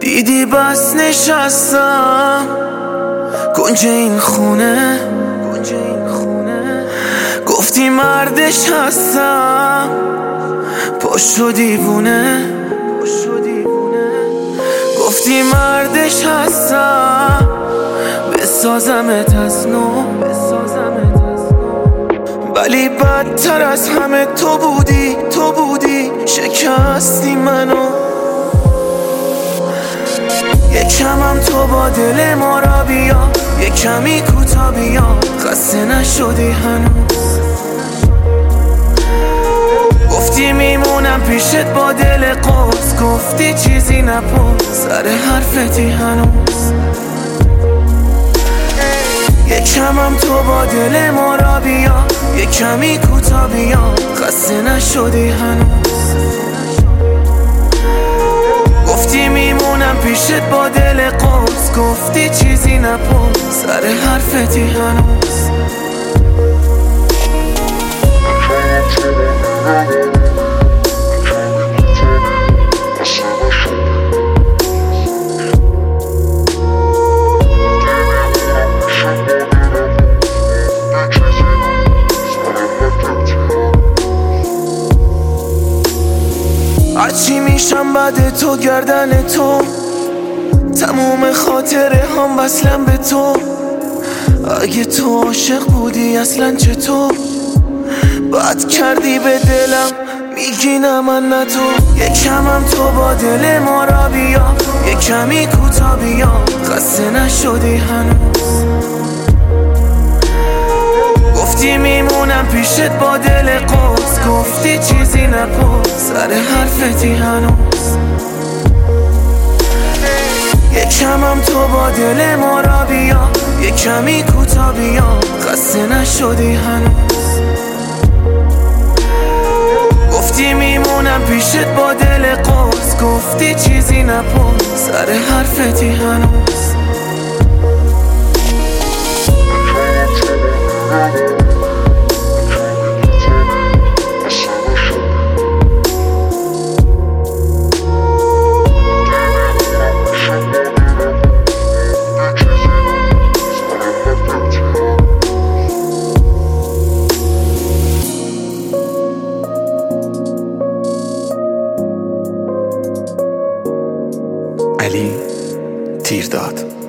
دیدی بس نشستم کنج این خونه، گفتی مردش هستم، پاشو دیوونه. گفتی مردش هستم، بسازمت از نو. ولی بدتر از همه تو بودی، شکستی منو. یکمم تو با دل ما را بیا، یکمی کوتا بیا، خسته نشدی هنوز. گفتی میمونم پیشت با دل قوس، گفتی چیزی نپرس، سر حرفتی هنوز. یکمم تو با دل ما را بیا، یکمی کوتا بیا، خسته نشدی هنوز. گفتی میمونم پیشت با دل قوس، گفتی چیزی نپرس، سر حرفتی هنوز. هرچی میشم بعد تو، گردن تو، تموم خاطره هم وصلم به تو. اگه تو عاشق بودی اصلا چطور بد کردی به دلم، میگی نه من نه تو. یکمم تو با دل ما را بیا، یکمی کوتا بیا، خسته نشدی هنوز. گفتی میمونم پیشت با دل قوس، گفتی چیزی نپرس، سر حرفتی هنوز. یکمم تو با دل ما را بیا، یکمی کوتا بیا، خسته نشدی هنوز. گفتی میمونم پیشت با دل قوس، گفتی چیزی نپرس، سر حرفتی هنوز. علی تیرداد.